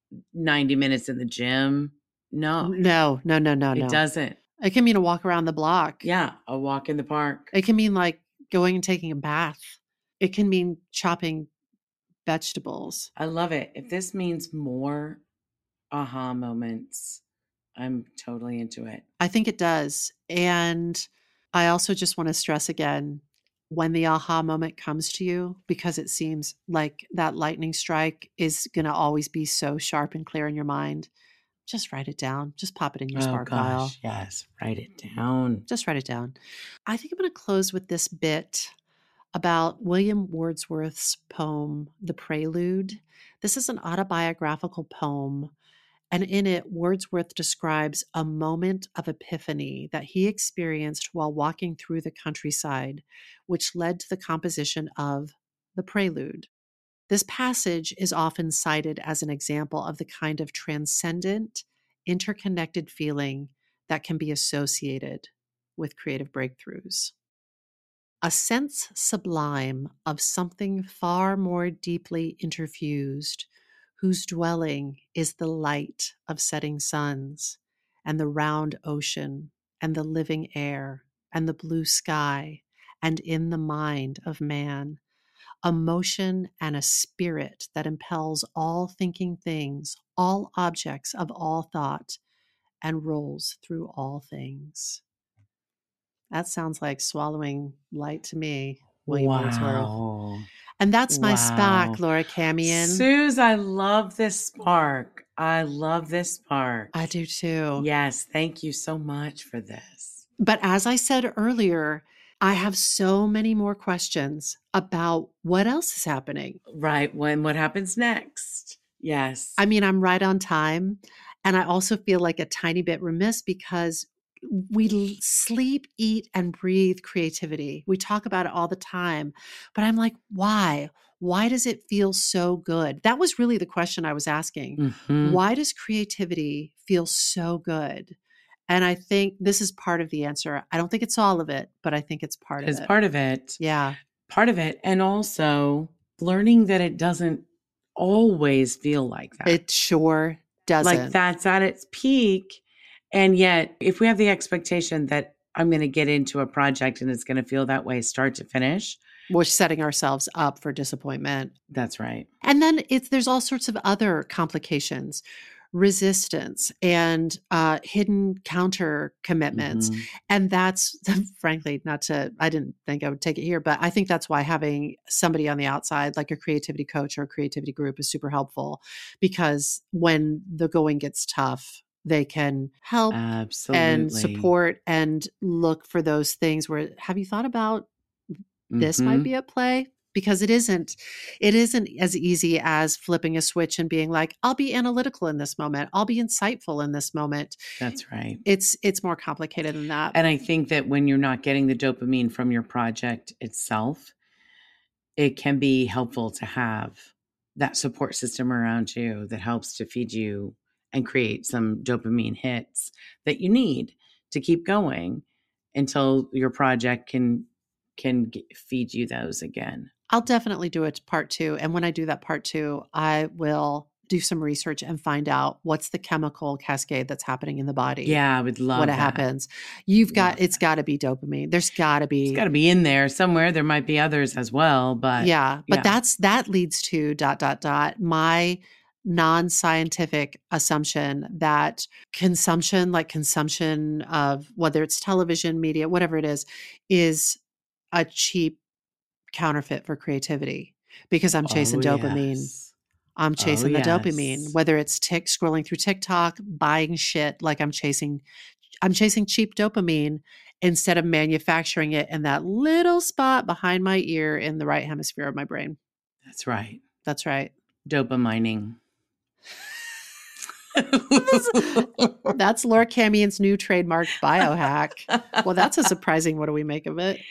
90 minutes in the gym? No. It doesn't. It can mean a walk around the block. Yeah. A walk in the park. It can mean like going and taking a bath. It can mean chopping vegetables. I love it. If this means more aha moments, I'm totally into it. I think it does. And I also just want to stress again, when the aha moment comes to you, because it seems like that lightning strike is going to always be so sharp and clear in your mind, just write it down. Just pop it in your Spark file. Yes, write it down. Just write it down. I think I'm going to close with this bit about William Wordsworth's poem, The Prelude. This is an autobiographical poem. And in it, Wordsworth describes a moment of epiphany that he experienced while walking through the countryside, which led to the composition of The Prelude. This passage is often cited as an example of the kind of transcendent, interconnected feeling that can be associated with creative breakthroughs. A sense sublime of something far more deeply interfused, whose dwelling is the light of setting suns, and the round ocean, and the living air, and the blue sky, and in the mind of man, a motion and a spirit that impels all thinking things, all objects of all thought, and rolls through all things. That sounds like swallowing light to me, William Wordsworth. And that's my spark, Laura Camion. Suze, I love this spark. I love this spark. I do too. Yes, thank you so much for this. But as I said earlier, I have so many more questions about what else is happening. Right, what happens next? Yes. I mean, I'm right on time. And I also feel like a tiny bit remiss because we sleep, eat, and breathe creativity. We talk about it all the time, but I'm like, why? Why does it feel so good? That was really the question I was asking. Mm-hmm. Why does creativity feel so good? And I think this is part of the answer. I don't think it's all of it, but I think it's part of it. It's part of it. Yeah. Part of it. And also learning that it doesn't always feel like that. It sure doesn't. Like that's at its peak. And yet, if we have the expectation that I'm going to get into a project and it's going to feel that way start to finish, we're setting ourselves up for disappointment. That's right. And then there's all sorts of other complications. resistance and hidden counter commitments. Mhm. And that's frankly, I didn't think I would take it here, but I think that's why having somebody on the outside, like a creativity coach or a creativity group, is super helpful, because when the going gets tough, they can help Absolutely. and support and look for those things where, have you thought about this might be at play? Because it isn't as easy as flipping a switch and being like, I'll be analytical in this moment. I'll be insightful in this moment. That's right. It's more complicated than that. And I think that when you're not getting the dopamine from your project itself, it can be helpful to have that support system around you that helps to feed you and create some dopamine hits that you need to keep going until your project can feed you those again. I'll definitely do a part 2. And when I do that part 2, I will do some research and find out what's the chemical cascade that's happening in the body. Yeah, I would love what that. Happens. It's got to be dopamine. It's got to be in there somewhere. There might be others as well, but that leads to ... my non-scientific assumption that consumption of whether it's television, media, whatever it is a cheap counterfeit for creativity, because I'm chasing dopamine. Yes. I'm chasing the dopamine, whether it's scrolling through TikTok, buying shit, like I'm chasing cheap dopamine instead of manufacturing it in that little spot behind my ear in the right hemisphere of my brain. That's right. That's right. Dopamining. That's Laura Camian's new trademark biohack. Well, that's a surprising, what do we make of it?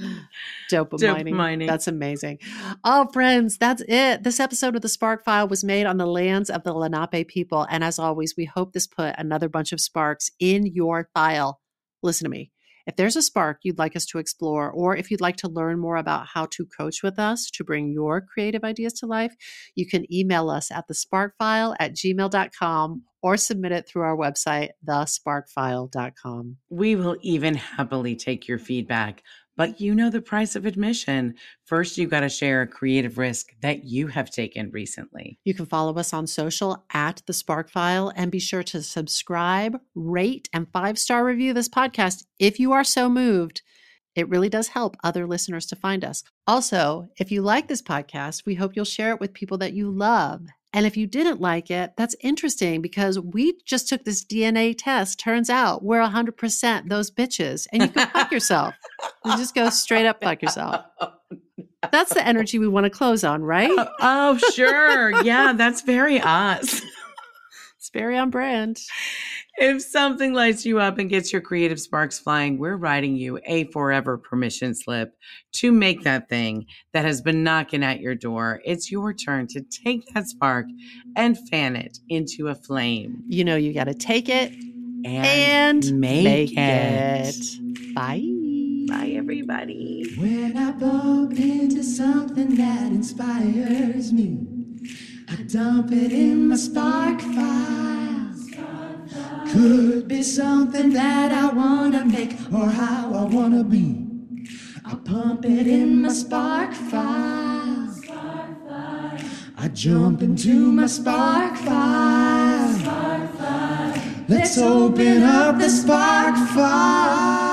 Dopamining. That's amazing. Oh, friends, that's it. This episode of The Spark File was made on the lands of the Lenape people. And as always, we hope this put another bunch of sparks in your file. Listen to me. If there's a spark you'd like us to explore, or if you'd like to learn more about how to coach with us to bring your creative ideas to life, you can email us at thesparkfile@gmail.com or submit it through our website, thesparkfile.com. We will even happily take your feedback, but you know the price of admission. First, you got to share a creative risk that you have taken recently. You can follow us on social at The Spark File, and be sure to subscribe, rate, and 5-star review this podcast if you are so moved. It really does help other listeners to find us. Also, if you like this podcast, we hope you'll share it with people that you love. And if you didn't like it, that's interesting, because we just took this DNA test. Turns out we're 100% those bitches, and you can fuck yourself. You just go straight up fuck yourself. That's the energy we want to close on, right? Oh, sure. Yeah, that's very us. It's very on brand. If something lights you up and gets your creative sparks flying, we're writing you a forever permission slip to make that thing that has been knocking at your door. It's your turn to take that spark and fan it into a flame. You know, you got to take it and make it. Bye. Bye, everybody. When I bump into something that inspires me, I dump it in my spark file. Could be something that I wanna make or how I wanna be. I pump it in my spark file. I jump into my spark file. Let's open up the spark file.